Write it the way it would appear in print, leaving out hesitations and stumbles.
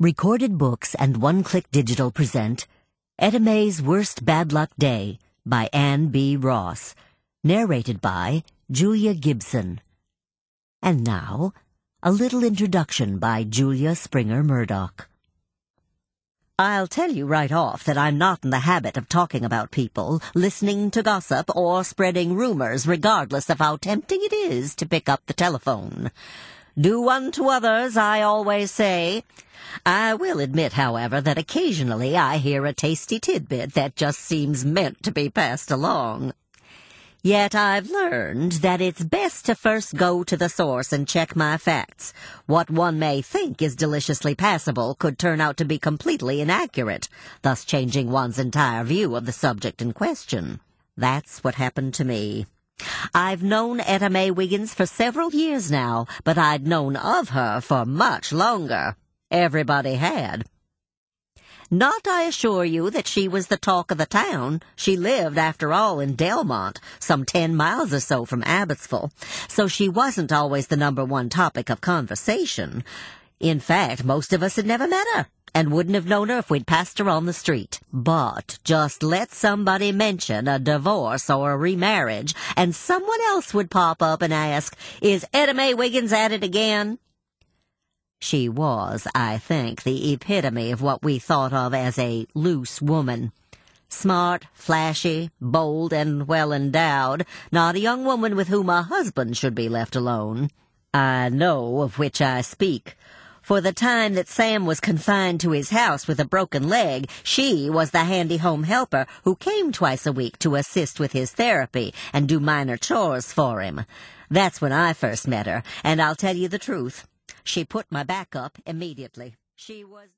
Recorded Books and One Click Digital present Etta Mae's Worst Bad Luck Day by Anne B. Ross. Narrated by Julia Gibson. And now, a little introduction by Julia Springer Murdoch. I'll tell you right off that I'm not in the habit of talking about people, listening to gossip, or spreading rumors, regardless of how tempting it is to pick up the telephone. Do unto others, I always say. I will admit, however, that occasionally I hear a tasty tidbit that just seems meant to be passed along. Yet I've learned that it's best to first go to the source and check my facts. What one may think is deliciously passable could turn out to be completely inaccurate, thus changing one's entire view of the subject in question. That's what happened to me. I've known Etta Mae Wiggins for several years now, but I'd known of her for much longer. Everybody had. Not, I assure you, that she was the talk of the town. She lived, after all, in Delmont, some 10 miles or so from Abbotsford, so she wasn't always the number one topic of conversation. In fact, most of us had never met her, and wouldn't have known her if we'd passed her on the street. But just let somebody mention a divorce or a remarriage, and someone else would pop up and ask, "Is Etta Mae Wiggins at it again?" She was, I think, the epitome of what we thought of as a loose woman. Smart, flashy, bold, and well-endowed, not a young woman with whom a husband should be left alone. I know of which I speak. For the time that Sam was confined to his house with a broken leg, she was the handy home helper who came twice a week to assist with his therapy and do minor chores for him. That's when I first met her, and I'll tell you the truth. She put my back up immediately. She was...